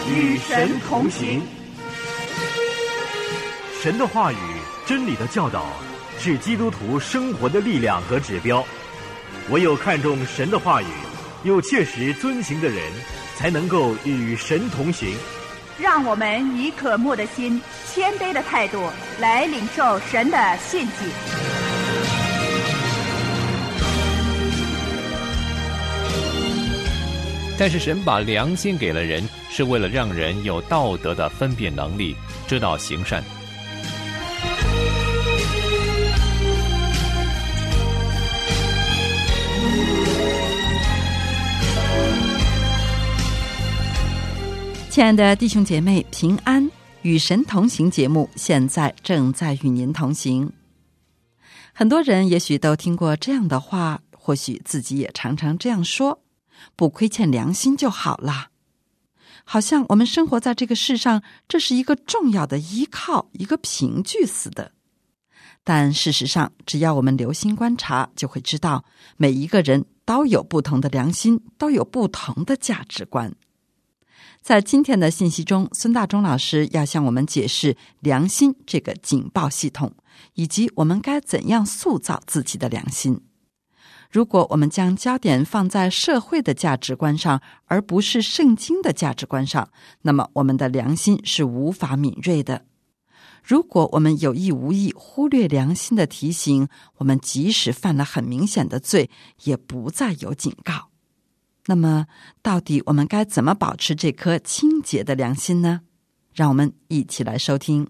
与神同行。 神的话语、真理的教导是基督徒生活的力量和指标。唯有看重神的话语，又切实遵行的人，才能够与神同行。 让我们以渴慕的心、谦卑的态度来领受神的信息。 但是神把良心给了人，是为了让人有道德的分辨能力，知道行善。 亲爱的弟兄姐妹，平安，与神同行节目现在正在与您同行。很多人也许都听过这样的话，或许自己也常常这样说，不亏欠良心就好了。好像我们生活在这个世上，这是一个重要的依靠，一个凭据似的。但事实上，只要我们留心观察，就会知道每一个人都有不同的良心，都有不同的价值观。在今天的信息中，孙大中老师要向我们解释良心这个警报系统，以及我们该怎样塑造自己的良心。如果我们将焦点放在社会的价值观上，而不是圣经的价值观上，那么我们的良心是无法敏锐的。如果我们有意无意忽略良心的提醒，我们即使犯了很明显的罪，也不再有警告。那么，到底我们该怎么保持这颗清洁的良心呢？让我们一起来收听。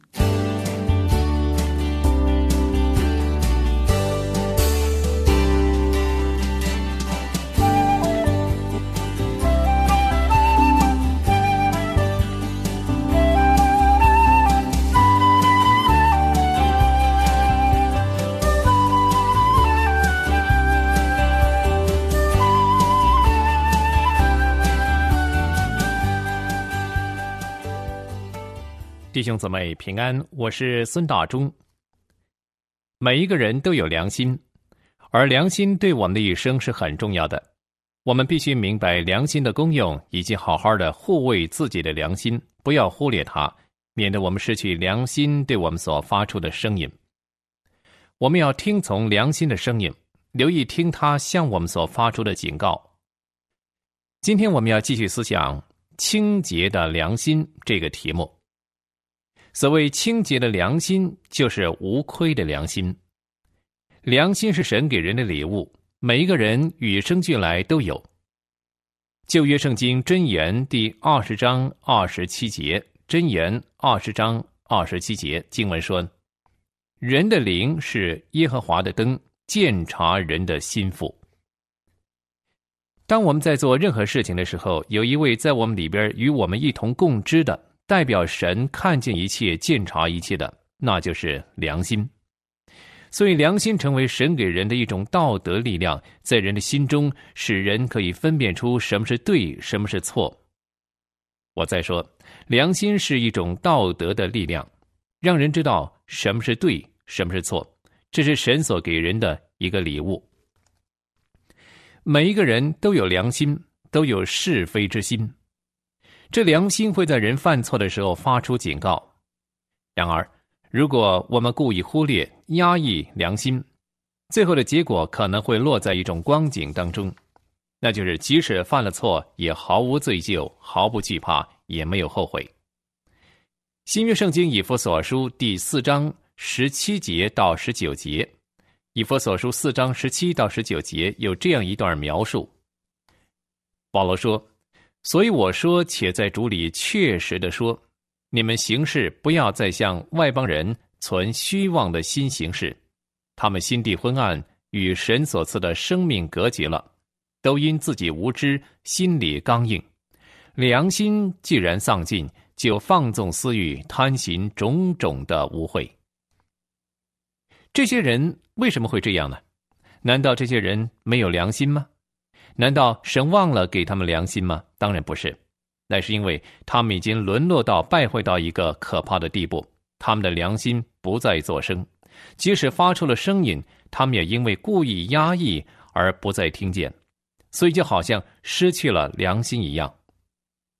弟兄姊妹平安，我是孙大中。每一个人都有良心，而良心对我们的一生是很重要的。我们必须明白良心的功用，以及好好的护卫自己的良心，不要忽略它，免得我们失去良心对我们所发出的声音。我们要听从良心的声音，留意听它向我们所发出的警告。今天我们要继续思想清洁的良心这个题目。所谓清洁的良心，就是无亏的良心。良心是神给人的礼物，每一个人与生俱来都有。旧约圣经箴言第20章27节，箴言20章27节经文说：人的灵是耶和华的灯，鉴察人的心腹。当我们在做任何事情的时候，有一位在我们里边与我们一同共知的，代表神看见一切、鉴察一切的，那就是良心。所以良心成为神给人的一种道德力量，在人的心中使人可以分辨出什么是对，什么是错。我再说，良心是一种道德的力量，让人知道什么是对，什么是错，这是神所给人的一个礼物。每一个人都有良心，都有是非之心。这良心会在人犯错的时候发出警告。然而，如果我们故意忽略、压抑良心，最后的结果可能会落在一种光景当中，那就是即使犯了错，也毫无罪疚，毫不惧怕，也没有后悔。新约圣经以弗所书第4章17节到19节，以弗所书4章17到19节有这样一段描述。保罗说：所以我说，且在主里确实地说，你们行事不要再像外邦人存虚妄的心行事，他们心地昏暗，与神所赐的生命隔绝了，都因自己无知，心里刚硬，良心既然丧尽，就放纵私欲，贪行种种的污秽。这些人为什么会这样呢？难道这些人没有良心吗？难道神忘了给他们良心吗？当然不是，那是因为他们已经沦落到败坏到一个可怕的地步，他们的良心不再作声，即使发出了声音，他们也因为故意压抑而不再听见，所以就好像失去了良心一样。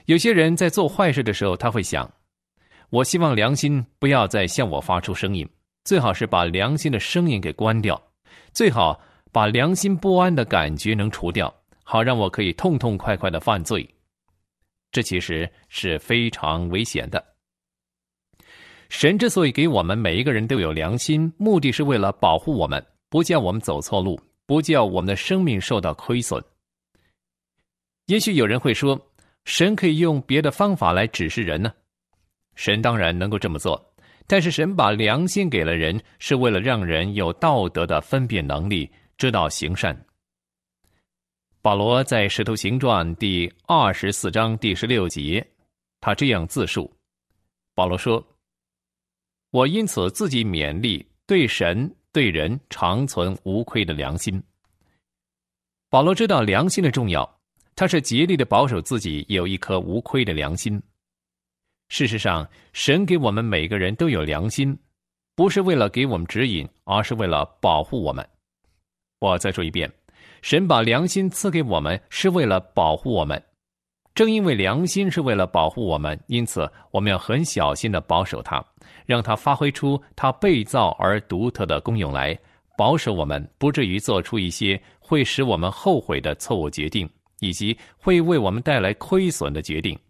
有些人在做坏事的时候，他会想，我希望良心不要再向我发出声音，最好是把良心的声音给关掉，最好把良心不安的感觉能除掉，好让我可以痛痛快快的犯罪。这其实是非常危险的。神之所以给我们每一个人都有良心，目的是为了保护我们，不叫我们走错路，不叫我们的生命受到亏损。也许有人会说，神可以用别的方法来指示人呢？神当然能够这么做，但是神把良心给了人，是为了让人有道德的分辨能力，知道行善。保罗在《使徒行传》第24章第16节，他这样自述。保罗说，我因此自己勉励，对神对人常存无愧的良心。保罗知道良心的重要，他是竭力的保守自己有一颗无愧的良心。事实上，神给我们每个人都有良心，不是为了给我们指引，而是为了保护我们。我再说一遍，神把良心赐给我们，是为了保护我们。正因为良心是为了保护我们，因此我们要很小心地保守它，让它发挥出它被造而独特的功用来，保守我们不至于做出一些会使我们后悔的错误决定，以及会为我们带来亏损的决定。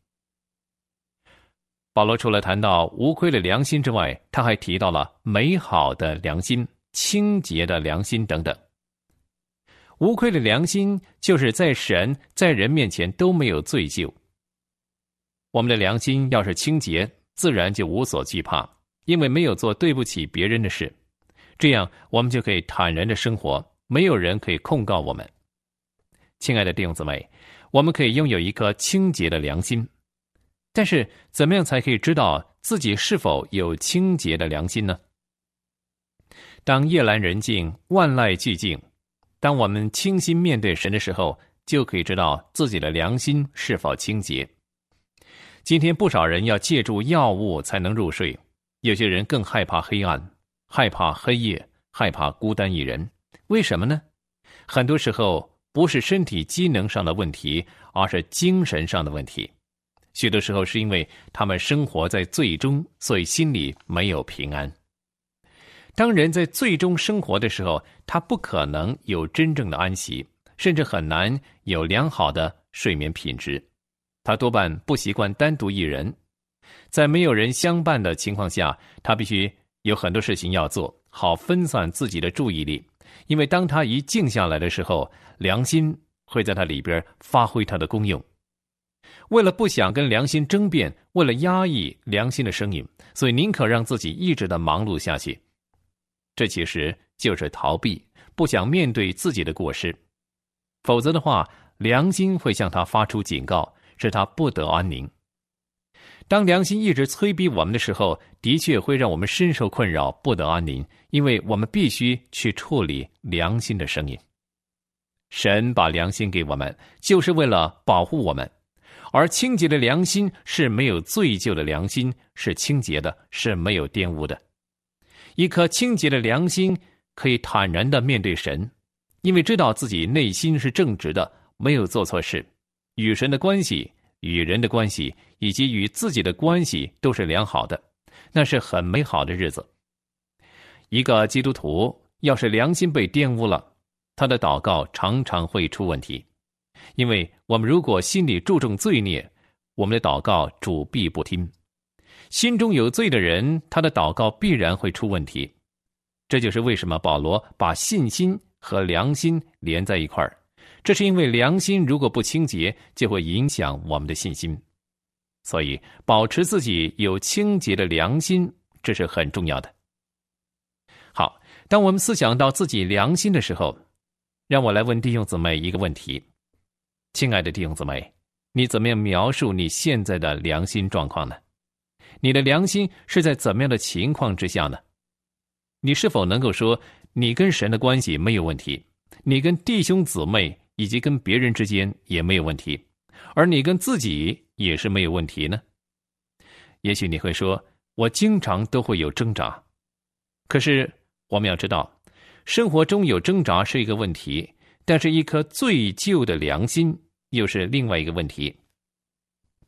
保罗除了谈到无愧的良心之外，他还提到了美好的良心、清洁的良心等等。无愧的良心就是在神在人面前都没有罪疚。我们的良心要是清洁，自然就无所惧怕，因为没有做对不起别人的事，这样我们就可以坦然的生活，没有人可以控告我们。亲爱的弟兄姊妹，我们可以拥有一颗清洁的良心，但是怎么样才可以知道自己是否有清洁的良心呢？当夜阑人静，万籁俱静，当我们清心面对神的时候，就可以知道自己的良心是否清洁。今天不少人要借助药物才能入睡，有些人更害怕黑暗，害怕黑夜，害怕孤单一人。为什么呢？很多时候不是身体机能上的问题，而是精神上的问题。许多时候是因为他们生活在罪中，所以心里没有平安。当人在罪中生活的时候，他不可能有真正的安息，甚至很难有良好的睡眠品质。他多半不习惯单独一人，在没有人相伴的情况下，他必须有很多事情要做，好分散自己的注意力。因为当他一静下来的时候，良心会在他里边发挥他的功用。为了不想跟良心争辩，为了压抑良心的声音，所以宁可让自己一直的忙碌下去。这其实就是逃避，不想面对自己的过失。否则的话，良心会向他发出警告，使他不得安宁。当良心一直催逼我们的时候，的确会让我们深受困扰，不得安宁，因为我们必须去处理良心的声音。神把良心给我们，就是为了保护我们。而清洁的良心是没有罪疚的良心，是清洁的，是没有玷污的。一颗清洁的良心可以坦然地面对神，因为知道自己内心是正直的，没有做错事，与神的关系、与人的关系以及与自己的关系都是良好的，那是很美好的日子。一个基督徒要是良心被玷污了，他的祷告常常会出问题，因为我们如果心里注重罪孽，我们的祷告主必不听。心中有罪的人，他的祷告必然会出问题。这就是为什么保罗把信心和良心连在一块儿，这是因为良心如果不清洁，就会影响我们的信心。所以保持自己有清洁的良心，这是很重要的。好，当我们思想到自己良心的时候，让我来问弟兄姊妹一个问题。亲爱的弟兄姊妹，你怎么样描述你现在的良心状况呢？你的良心是在怎么样的情况之下呢？你是否能够说你跟神的关系没有问题，你跟弟兄姊妹以及跟别人之间也没有问题，而你跟自己也是没有问题呢？也许你会说，我经常都会有挣扎。可是我们要知道，生活中有挣扎是一个问题，但是一颗罪疚的良心又是另外一个问题。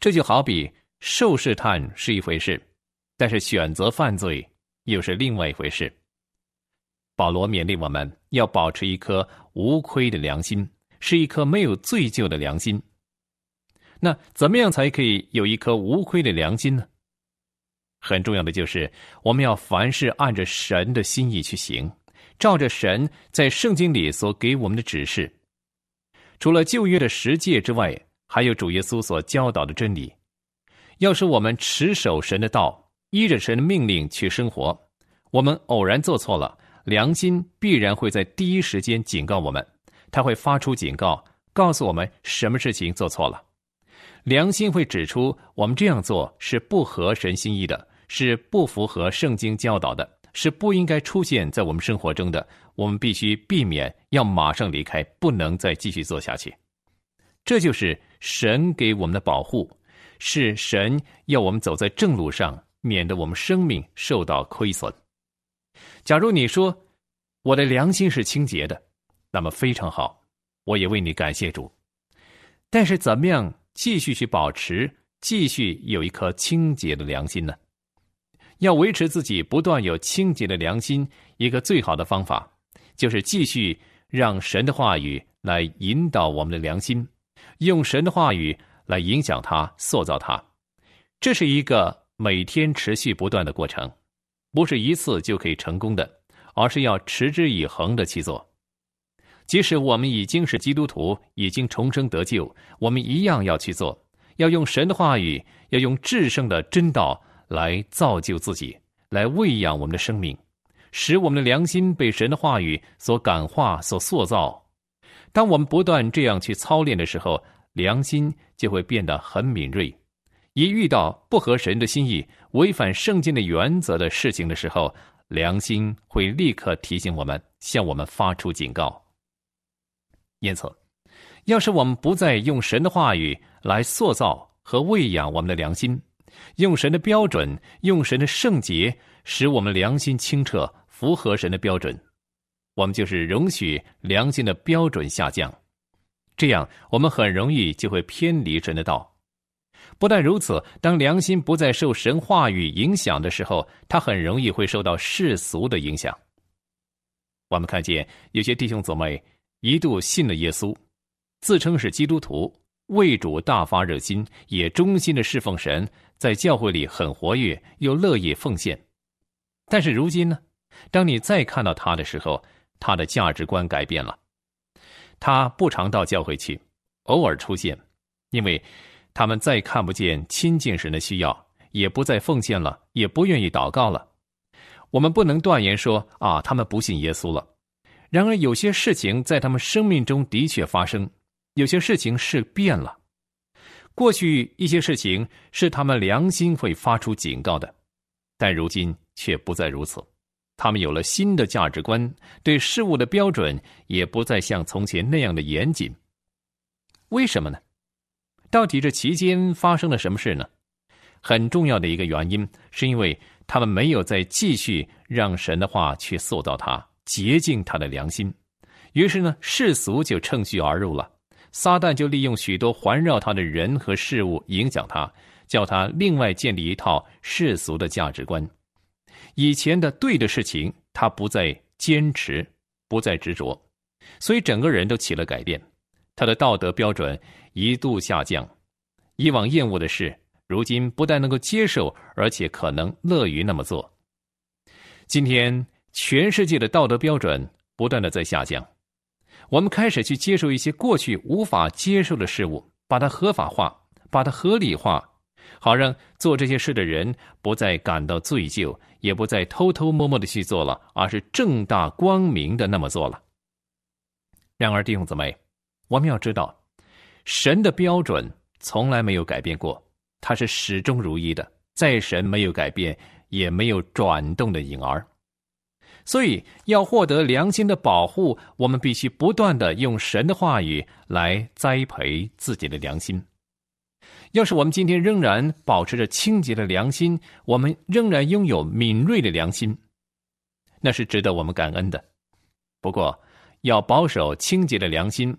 这就好比受试探是一回事，但是选择犯罪又是另外一回事。保罗勉励我们要保持一颗无亏的良心，是一颗没有罪疚的良心。那怎么样才可以有一颗无亏的良心呢？很重要的就是我们要凡事按着神的心意去行，照着神在圣经里所给我们的指示。除了旧约的十诫之外，还有主耶稣所教导的真理。要是我们持守神的道，依着神的命令去生活，我们偶然做错了，良心必然会在第一时间警告我们，他会发出警告，告诉我们什么事情做错了。良心会指出我们这样做是不合神心意的，是不符合圣经教导的，是不应该出现在我们生活中的，我们必须避免，要马上离开，不能再继续做下去。这就是神给我们的保护，是神要我们走在正路上，免得我们生命受到亏损。假如你说我的良心是清洁的，那么非常好，我也为你感谢主。但是怎么样继续去保持，继续有一颗清洁的良心呢？要维持自己不断有清洁的良心，一个最好的方法就是继续让神的话语来引导我们的良心，用神的话语来影响它，塑造它。这是一个每天持续不断的过程，不是一次就可以成功的，而是要持之以恒的去做。即使我们已经是基督徒，已经重生得救，我们一样要去做，要用神的话语，要用至圣的真道来造就自己，来喂养我们的生命，使我们的良心被神的话语所感化，所塑造。当我们不断这样去操练的时候，良心就会变得很敏锐。一遇到不合神的心意，违反圣经的原则的事情的时候，良心会立刻提醒我们，向我们发出警告。因此，要是我们不再用神的话语来塑造和喂养我们的良心，用神的标准，用神的圣洁，使我们良心清澈，符合神的标准，我们就是容许良心的标准下降。这样我们很容易就会偏离神的道。不但如此，当良心不再受神话语影响的时候，它很容易会受到世俗的影响。我们看见有些弟兄姊妹一度信了耶稣，自称是基督徒，为主大发热心，也忠心的侍奉神，在教会里很活跃，又乐意奉献。但是如今呢，当你再看到他的时候，他的价值观改变了。他不常到教会去，偶尔出现，因为他们再看不见亲近神的需要，也不再奉献了，也不愿意祷告了。我们不能断言说他们不信耶稣了。然而有些事情在他们生命中的确发生，有些事情是变了。过去一些事情是他们良心会发出警告的，但如今却不再如此。他们有了新的价值观，对事物的标准也不再像从前那样的严谨。为什么呢？到底这期间发生了什么事呢？很重要的一个原因，是因为他们没有再继续让神的话去塑造他，洁净他的良心。于是呢，世俗就趁虚而入了，撒旦就利用许多环绕他的人和事物影响他，叫他另外建立一套世俗的价值观。以前的对的事情他不再坚持，不再执着，所以整个人都起了改变。他的道德标准一度下降，以往厌恶的事，如今不但能够接受，而且可能乐于那么做。今天全世界的道德标准不断的在下降，我们开始去接受一些过去无法接受的事物，把它合法化，把它合理化，好让做这些事的人不再感到罪疚，也不再偷偷摸摸的去做了，而是正大光明的那么做了。然而弟兄姊妹，我们要知道，神的标准从来没有改变过，它是始终如一的，在神没有改变，也没有转动的影儿。所以要获得良心的保护，我们必须不断的用神的话语来栽培自己的良心。要是我们今天仍然保持着清洁的良心，我们仍然拥有敏锐的良心，那是值得我们感恩的。不过要保守清洁的良心，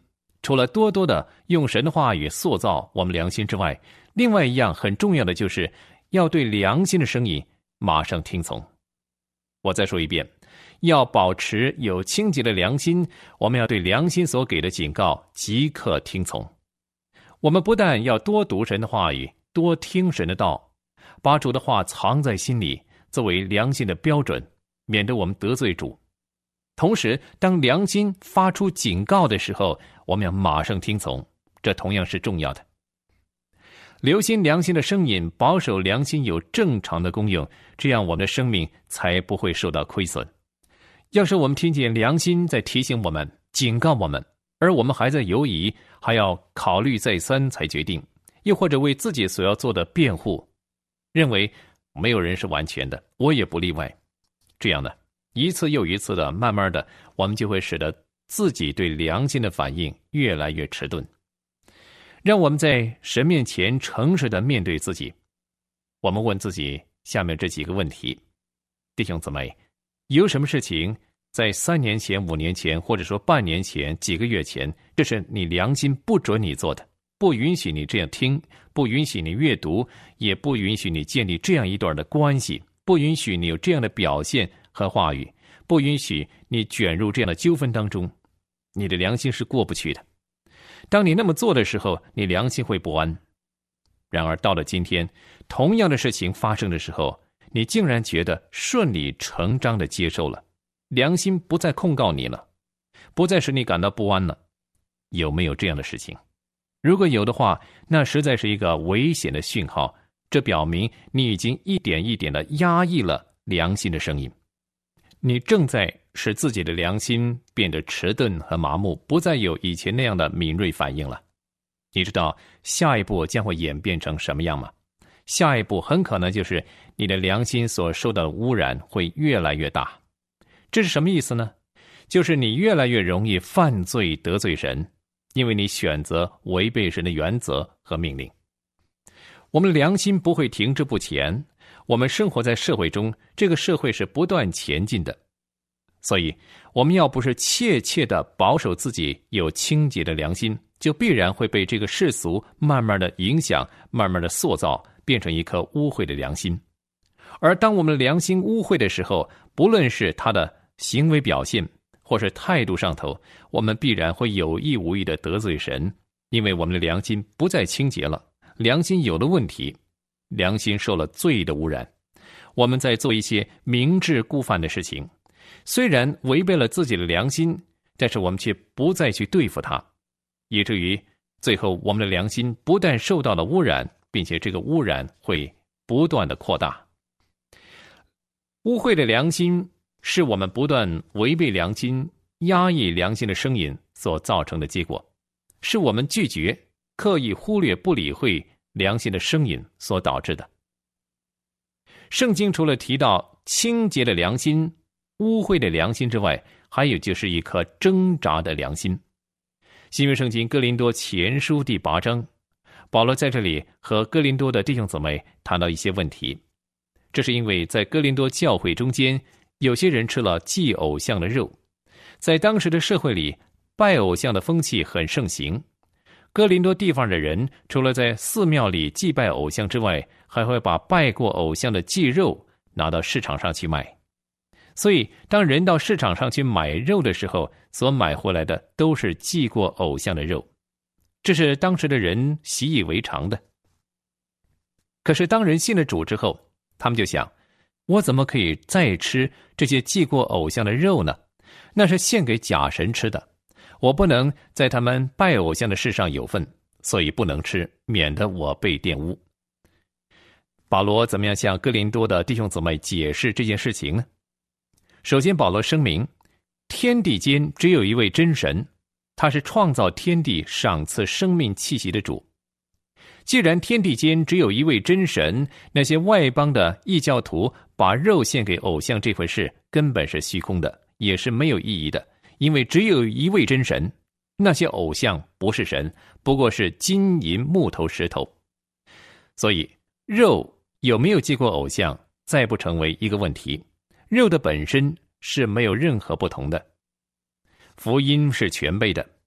除了多多的用神的话语塑造我们良心之外，另外一样很重要的就是要对良心的声音马上听从。我再说一遍，要保持有清洁的良心，我们要对良心所给的警告即刻听从。我们不但要多读神的话语，多听神的道，把主的话藏在心里，作为良心的标准，免得我们得罪主。同时，当良心发出警告的时候，我们要马上听从，这同样是重要的。留心良心的声音，保守良心有正常的功用，这样我们的生命才不会受到亏损。要是我们听见良心在提醒我们、警告我们，而我们还在犹疑，还要考虑再三才决定，又或者为自己所要做的辩护，认为没有人是完全的，我也不例外，这样呢，一次又一次的，慢慢的，我们就会使得自己对良心的反应越来越迟钝。让我们在神面前诚实的面对自己。我们问自己下面这几个问题：弟兄姊妹，有什么事情在3年前、5年前，或者说半年前、几个月前，这是你良心不准你做的，不允许你这样听，不允许你阅读，也不允许你建立这样一段的关系，不允许你有这样的表现和话语，不允许你卷入这样的纠纷当中，你的良心是过不去的。当你那么做的时候，你良心会不安。然而到了今天，同样的事情发生的时候，你竟然觉得顺理成章地接受了，良心不再控告你了，不再使你感到不安了。有没有这样的事情？如果有的话，那实在是一个危险的讯号，这表明你已经一点一点地压抑了良心的声音，你正在使自己的良心变得迟钝和麻木，不再有以前那样的敏锐反应了。你知道下一步将会演变成什么样吗？下一步很可能就是你的良心所受到的污染会越来越大。这是什么意思呢？就是你越来越容易犯罪得罪神，因为你选择违背神的原则和命令。我们的良心不会停滞不前，我们生活在社会中，这个社会是不断前进的。所以我们要不是切切地保守自己有清洁的良心，就必然会被这个世俗慢慢的影响，慢慢的塑造，变成一颗污秽的良心。而当我们的良心污秽的时候，不论是他的行为表现或是态度上头，我们必然会有意无意的得罪神，因为我们的良心不再清洁了，良心有了问题，良心受了罪的污染。我们在做一些明知故犯的事情，虽然违背了自己的良心，但是我们却不再去对付它，以至于最后我们的良心不但受到了污染，并且这个污染会不断的扩大。污秽的良心是我们不断违背良心、压抑良心的声音所造成的结果，是我们拒绝、刻意忽略、不理会良心的声音所导致的。圣经除了提到清洁的良心、污秽的良心之外，还有就是一颗挣扎的良心。新约圣经哥林多前书第8章，保罗在这里和哥林多的弟兄姊妹谈到一些问题。这是因为在哥林多教会中间，有些人吃了祭偶像的肉。在当时的社会里，拜偶像的风气很盛行。哥林多地方的人除了在寺庙里祭拜偶像之外，还会把拜过偶像的祭肉拿到市场上去卖。所以当人到市场上去买肉的时候，所买回来的都是祭过偶像的肉，这是当时的人习以为常的。可是当人信了主之后，他们就想，我怎么可以再吃这些祭过偶像的肉呢？那是献给假神吃的，我不能在他们拜偶像的事上有份，所以不能吃，免得我被玷污。保罗怎么样向哥林多的弟兄姊妹解释这件事情呢？首先，保罗声明，天地间只有一位真神，他是创造天地、赏赐生命气息的主。既然天地间只有一位真神，那些外邦的异教徒把肉献给偶像这回事根本是虚空的，也是没有意义的，因为只有一位真神，那些偶像不是神，不过是金银木头石头。所以肉有没有祭过偶像再不成为一个问题，肉的本身是没有任何不同的。福音是全备的，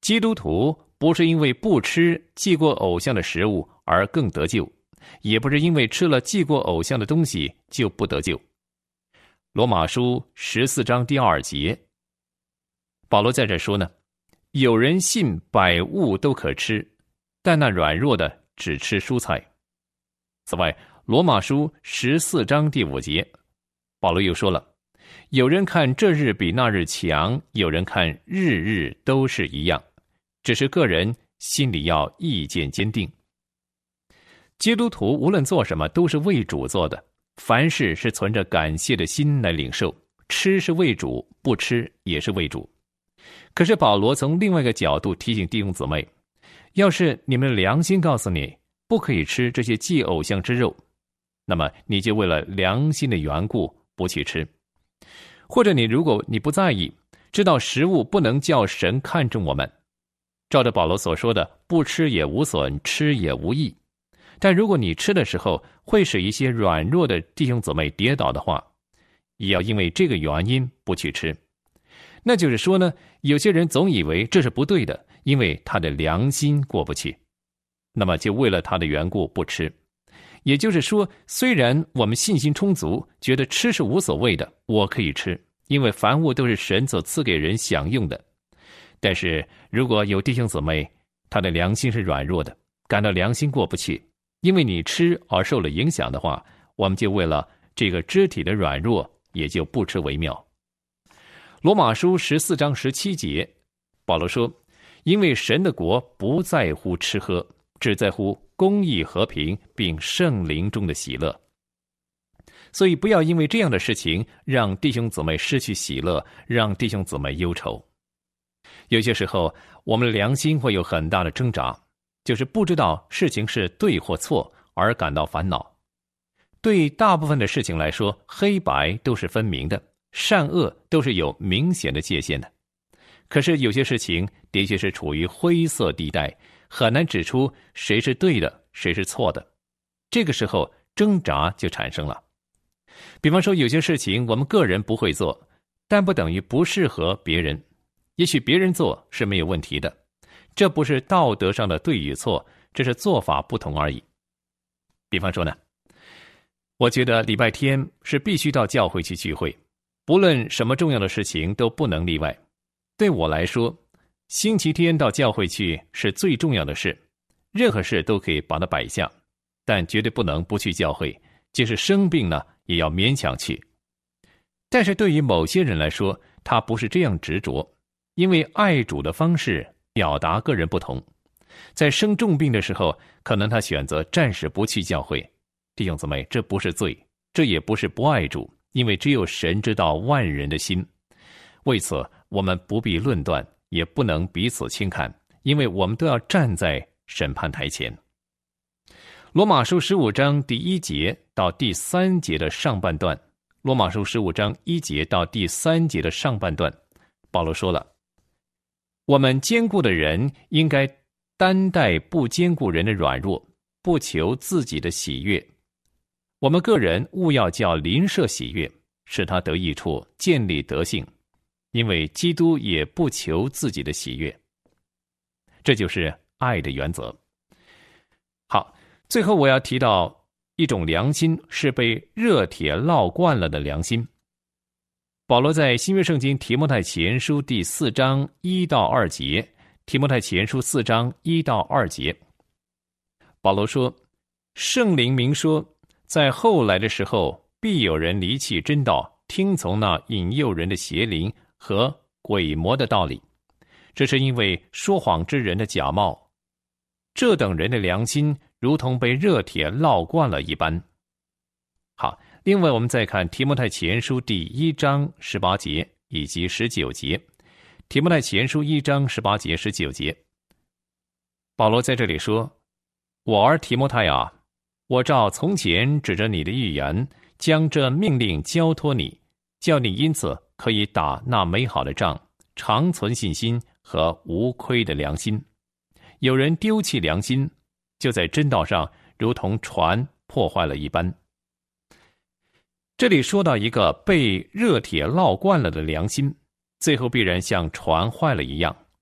基督徒不是因为不吃祭过偶像的食物而更得救，也不是因为吃了祭过偶像的东西就不得救。罗马书14章第2节，保罗在这说呢，有人信百物都可吃，但那软弱的只吃蔬菜。此外，罗马书14章第5节，保罗又说了，有人看这日比那日强，有人看日日都是一样，只是个人心里要意见坚定。基督徒无论做什么都是为主做的，凡事是存着感谢的心来领受，吃是为主，不吃也是为主。可是保罗从另外一个角度提醒弟兄姊妹，要是你们的良心告诉你不可以吃这些祭偶像之肉，那么你就为了良心的缘故不去吃。或者如果你不在意，知道食物不能叫神看重我们，照着保罗所说的，不吃也无损，吃也无益。但如果你吃的时候会使一些软弱的弟兄姊妹跌倒的话，也要因为这个原因不去吃。那就是说呢，有些人总以为这是不对的，因为他的良心过不去，那么就为了他的缘故不吃。也就是说，虽然我们信心充足，觉得吃是无所谓的，我可以吃，因为凡物都是神所赐给人享用的。但是如果有弟兄姊妹，他的良心是软弱的，感到良心过不去，因为你吃而受了影响的话，我们就为了这个肢体的软弱，也就不吃为妙。罗马书14章17节，保罗说，因为神的国不在乎吃喝，只在乎公义和平，并圣灵中的喜乐。所以不要因为这样的事情让弟兄姊妹失去喜乐，让弟兄姊妹忧愁。有些时候我们的良心会有很大的挣扎，就是不知道事情是对或错而感到烦恼。对大部分的事情来说，黑白都是分明的，善恶都是有明显的界限的。可是有些事情的确是处于灰色地带，很难指出谁是对的，谁是错的。这个时候挣扎就产生了。比方说有些事情我们个人不会做，但不等于不适合别人。也许别人做是没有问题的，这不是道德上的对与错，这是做法不同而已。比方说呢，我觉得礼拜天是必须到教会去聚会，不论什么重要的事情都不能例外。对我来说，星期天到教会去是最重要的事，任何事都可以把它摆下，但绝对不能不去教会，即使生病呢，也要勉强去。但是对于某些人来说，他不是这样执着，因为爱主的方式表达个人不同。在生重病的时候，可能他选择暂时不去教会。弟兄姊妹，这不是罪，这也不是不爱主，因为只有神知道万人的心。为此，我们不必论断，也不能彼此轻看，因为我们都要站在审判台前。罗马书15章第1节到第3节的上半段，罗马书15章1节到第3节的上半段，保罗说了，我们坚固的人应该担待不坚固人的软弱，不求自己的喜悦。我们个人务要叫邻舍喜悦，使他得益处，建立德性，因为基督也不求自己的喜悦。这就是爱的原则。好，最后我要提到一种良心，是被热铁烙惯了的良心。保罗在新约圣经提摩太前书第4章1到2节，提摩太前书4章1到2节，保罗说，圣灵明说，在后来的时候，必有人离弃真道，听从那引诱人的邪灵和鬼魔的道理，这是因为说谎之人的假冒，这等人的良心如同被热铁烙惯了一般。好，另外我们再看提摩太前书第1章18节以及19节，提摩太前书1章18节19节，保罗在这里说，我儿提摩太啊，我照从前指着你的预言，将这命令交托你，叫你因此可以打那美好的仗，常存信心和无亏的良心。有人丢弃良心，就在真道上如同船破坏了一般。这里说到一个被热铁烙惯了的良心，最后必然像船坏了一样，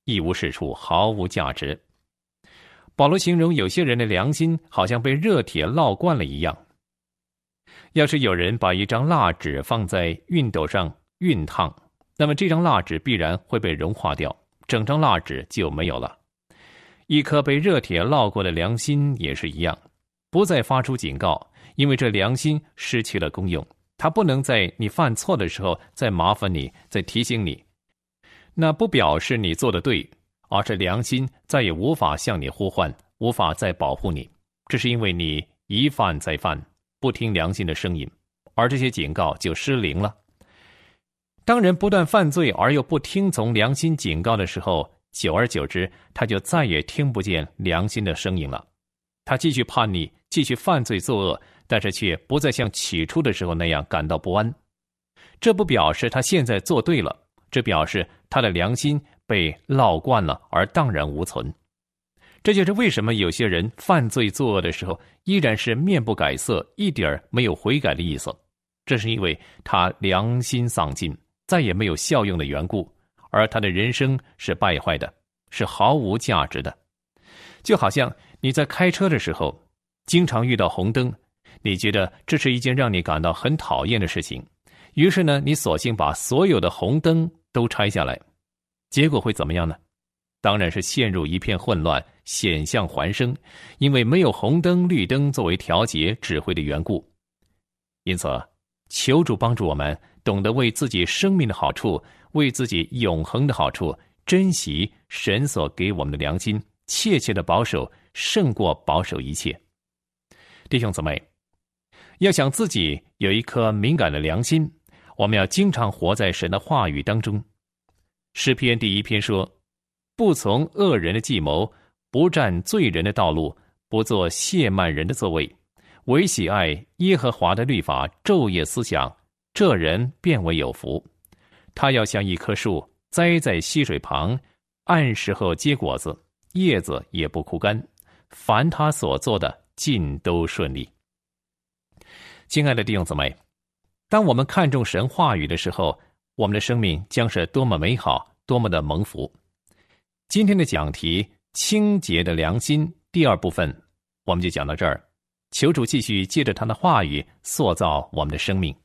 一无是处，毫无价值。保罗形容有些人的良心好像被热铁烙惯了一样。要是有人把一张蜡纸放在熨斗上熨烫，那么这张蜡纸必然会被融化掉，整张蜡纸就没有了。一颗被热铁烙过的良心也是一样，不再发出警告，因为这良心失去了功用，它不能在你犯错的时候再麻烦你，再提醒你。那不表示你做得对，而是良心再也无法向你呼唤，无法再保护你。这是因为你一犯再犯，不听良心的声音，而这些警告就失灵了。当人不断犯罪而又不听从良心警告的时候，久而久之，他就再也听不见良心的声音了。他继续叛逆，继续犯罪作恶，但是却不再像起初的时候那样感到不安。这不表示他现在做对了，这表示他的良心被烙惯了而荡然无存。这就是为什么有些人犯罪作恶的时候依然是面不改色，一点没有悔改的意思。这是因为他良心丧尽，再也没有效用的缘故，而他的人生是败坏的，是毫无价值的。就好像你在开车的时候经常遇到红灯，你觉得这是一件让你感到很讨厌的事情，于是呢，你索性把所有的红灯都拆下来，结果会怎么样呢？当然是陷入一片混乱，险象环生，因为没有红灯绿灯作为调节指挥的缘故。因此求主帮助我们懂得为自己生命的好处，为自己永恒的好处，珍惜神所给我们的良心，切切的保守，胜过保守一切。弟兄姊妹，要想自己有一颗敏感的良心，我们要经常活在神的话语当中。诗篇第1篇说，不从恶人的计谋，不占罪人的道路，不做亵慢人的座位，唯喜爱耶和华的律法，昼夜思想，这人便为有福。他要像一棵树栽在溪水旁，按时候结果子，叶子也不枯干，凡他所做的尽都顺利。亲爱的弟兄姊妹，当我们看重神话语的时候，我们的生命将是多么美好，多么的蒙福。今天的讲题清洁的良心第2部分我们就讲到这儿，求主继续借着他的话语塑造我们的生命。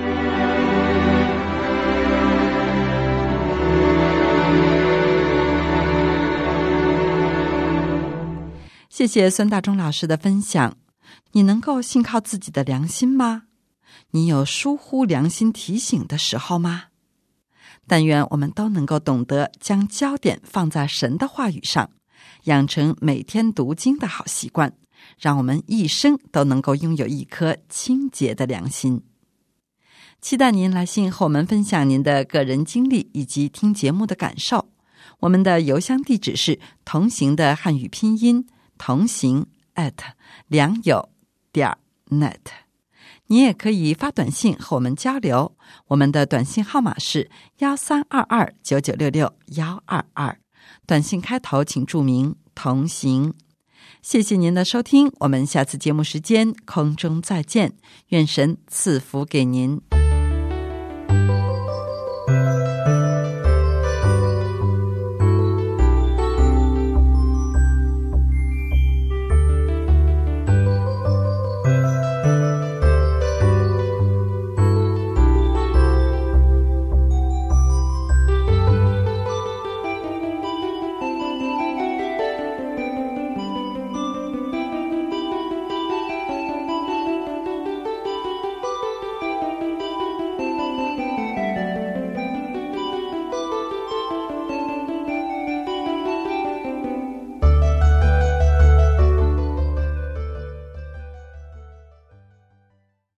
谢谢孙大中老师的分享。你能够信靠自己的良心吗？你有疏忽良心提醒的时候吗？但愿我们都能够懂得将焦点放在神的话语上，养成每天读经的好习惯，让我们一生都能够拥有一颗清洁的良心。期待您来信和我们分享您的个人经历以及听节目的感受。我们的邮箱地址是同行的汉语拼音同行良友.net。你也可以发短信和我们交流，我们的短信号码是13229966-122，短信开头请注明同行。谢谢您的收听，我们下次节目时间空中再见，愿神赐福给您。